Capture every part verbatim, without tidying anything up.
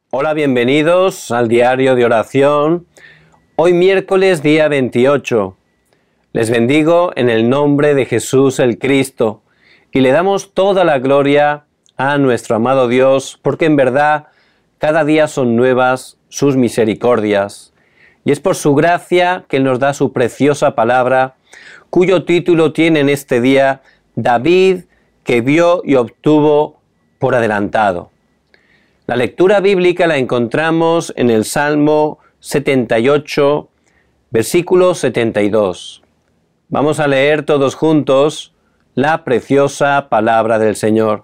Hola, bienvenidos al diario de oración. Hoy miércoles día veintiocho. Les bendigo en el nombre de Jesús el Cristo y le damos toda la gloria a nuestro amado Dios, porque en verdad cada día son nuevas sus misericordias. Y es por su gracia que Él nos da su preciosa palabra, cuyo título tiene en este día David, que vio y obtuvo por adelantado. La lectura bíblica la encontramos en el Salmo setenta y ocho, versículo setenta y dos. Vamos a leer todos juntos la preciosa palabra del Señor.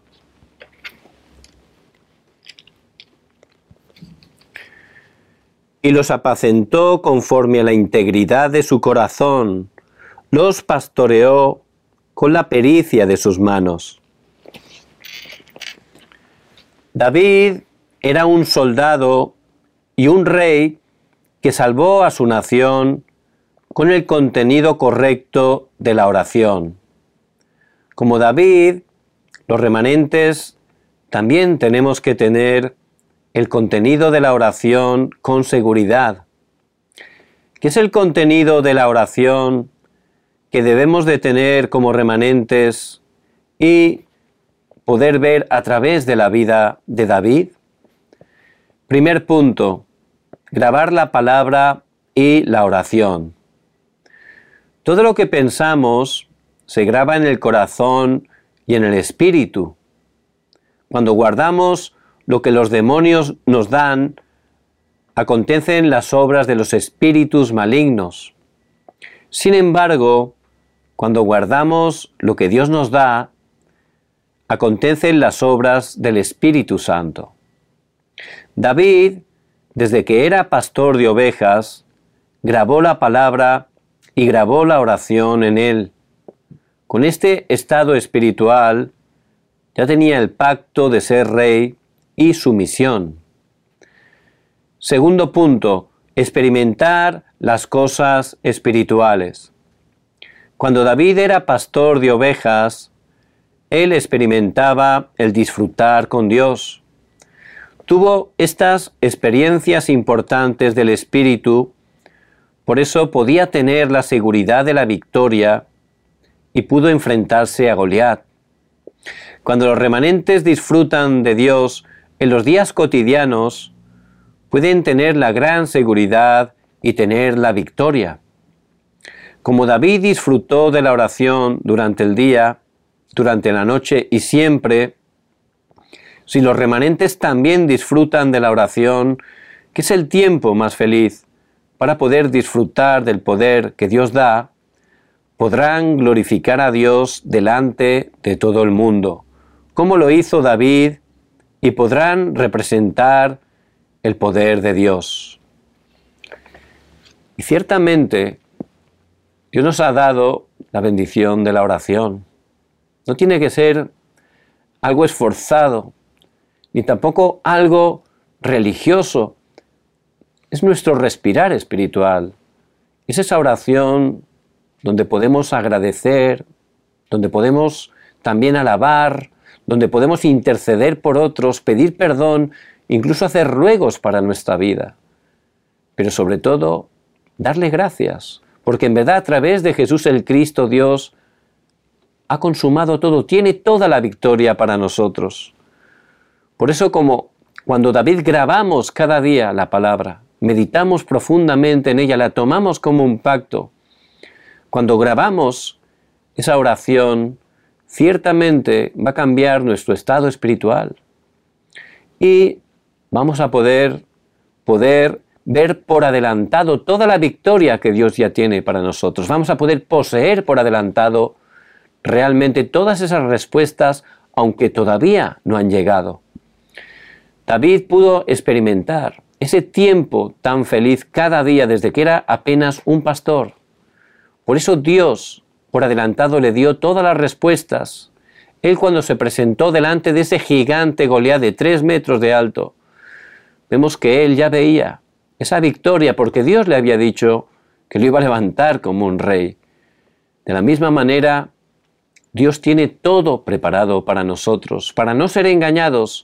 Y los apacentó conforme a la integridad de su corazón, los pastoreó con la pericia de sus manos. David era un soldado y un rey que salvó a su nación con el contenido correcto de la oración. Como David, los remanentes también tenemos que tener el contenido de la oración con seguridad. ¿Qué es el contenido de la oración que debemos de tener como remanentes y poder ver a través de la vida de David? Primer punto, grabar la palabra y la oración. Todo lo que pensamos se graba en el corazón y en el espíritu. Cuando guardamos lo que los demonios nos dan, acontecen las obras de los espíritus malignos. Sin embargo, cuando guardamos lo que Dios nos da, acontecen las obras del Espíritu Santo. David, desde que era pastor de ovejas, grabó la palabra y grabó la oración en él. Con este estado espiritual, ya tenía el pacto de ser rey y su misión. Segundo punto, experimentar las cosas espirituales. Cuando David era pastor de ovejas, él experimentaba el disfrutar con Dios. Tuvo estas experiencias importantes del Espíritu, por eso podía tener la seguridad de la victoria y pudo enfrentarse a Goliat. Cuando los remanentes disfrutan de Dios en los días cotidianos, pueden tener la gran seguridad y tener la victoria. Como David disfrutó de la oración durante el día, durante la noche y siempre, si los remanentes también disfrutan de la oración, que es el tiempo más feliz para poder disfrutar del poder que Dios da, podrán glorificar a Dios delante de todo el mundo, como lo hizo David, y podrán representar el poder de Dios. Y ciertamente, Dios nos ha dado la bendición de la oración. No tiene que ser algo esforzado, ni tampoco algo religioso. Es nuestro respirar espiritual. Es esa oración donde podemos agradecer, donde podemos también alabar, donde podemos interceder por otros, pedir perdón, incluso hacer ruegos para nuestra vida. Pero sobre todo, darle gracias, porque en verdad a través de Jesús el Cristo, Dios ha consumado todo, tiene toda la victoria para nosotros. Por eso, como cuando David grabamos cada día la palabra, meditamos profundamente en ella, la tomamos como un pacto. Cuando grabamos esa oración, ciertamente va a cambiar nuestro estado espiritual. Y vamos a poder, poder ver por adelantado toda la victoria que Dios ya tiene para nosotros. Vamos a poder poseer por adelantado realmente todas esas respuestas, aunque todavía no han llegado. David pudo experimentar ese tiempo tan feliz cada día desde que era apenas un pastor. Por eso Dios, por adelantado, le dio todas las respuestas. Él, cuando se presentó delante de ese gigante Goliat de tres metros de alto, vemos que él ya veía esa victoria porque Dios le había dicho que lo iba a levantar como un rey. De la misma manera, Dios tiene todo preparado para nosotros, para no ser engañados,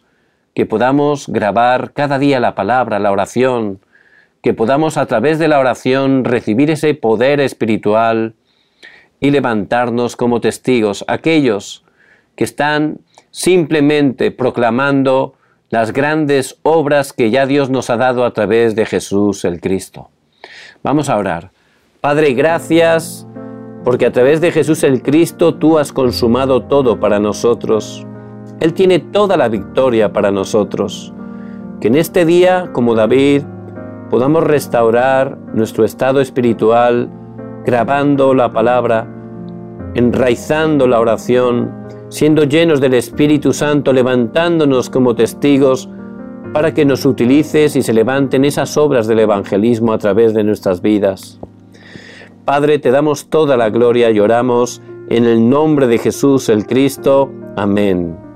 que podamos grabar cada día la palabra, la oración, que podamos a través de la oración recibir ese poder espiritual y levantarnos como testigos, aquellos que están simplemente proclamando las grandes obras que ya Dios nos ha dado a través de Jesús el Cristo. Vamos a orar. Padre, gracias porque a través de Jesús el Cristo tú has consumado todo para nosotros. Él tiene toda la victoria para nosotros. Que en este día, como David, podamos restaurar nuestro estado espiritual, grabando la palabra, enraizando la oración, siendo llenos del Espíritu Santo, levantándonos como testigos para que nos utilices y se levanten esas obras del evangelismo a través de nuestras vidas. Padre, te damos toda la gloria y oramos en el nombre de Jesús el Cristo. Amén.